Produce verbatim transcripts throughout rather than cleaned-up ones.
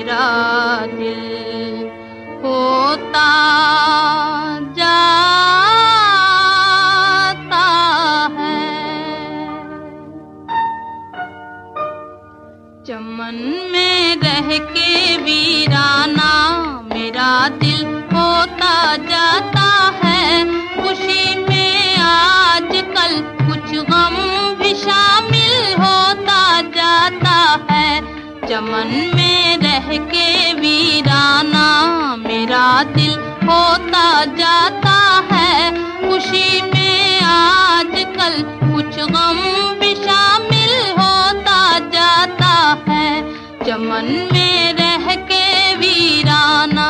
मेरा दिल होता जाता है। चमन में रह के वीराना मेरा दिल होता जाता है। खुशी में आजकल कुछ गम भी शामिल होता जाता है। चमन में रह के वीराना मेरा दिल होता जाता है। खुशी में आजकल कुछ गम भी शामिल होता जाता है। चमन में रह के वीराना।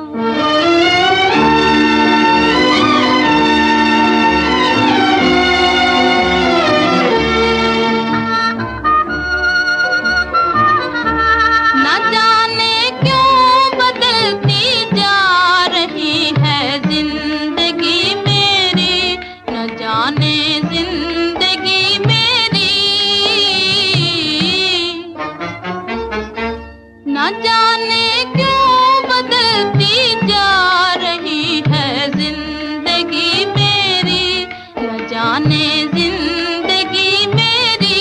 न जाने क्यों बदलती जा रही है जिंदगी मेरी, न जाने जिंदगी मेरी।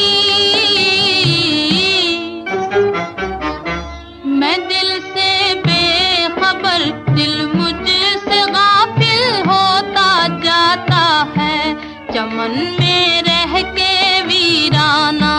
मैं दिल से बेखबर, दिल मुझसे गाफिल होता जाता है। चमन में रह के वीराना।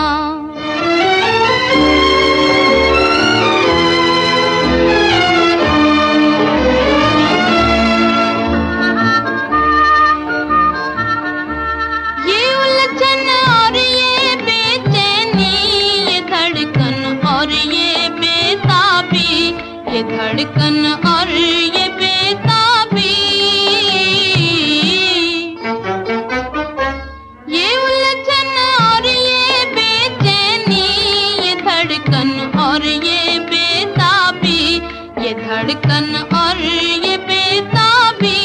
ये धड़कन और ये बेताबी, ये उलझन और ये बेचैनी, ये धड़कन और ये बेताबी, ये धड़कन और ये बेताबी।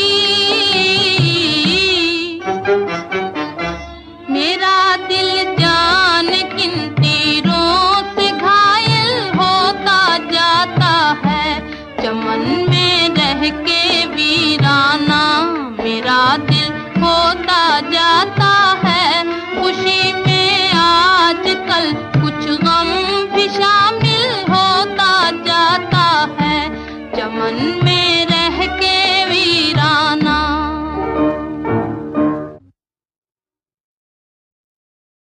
मेरा दिल जान किन तीरों से घायल होता जाता है। चमन में रह के वीराना मेरा दिल होता जाता है। खुशी में आजकल कुछ गम भी शामिल होता जाता है। चमन में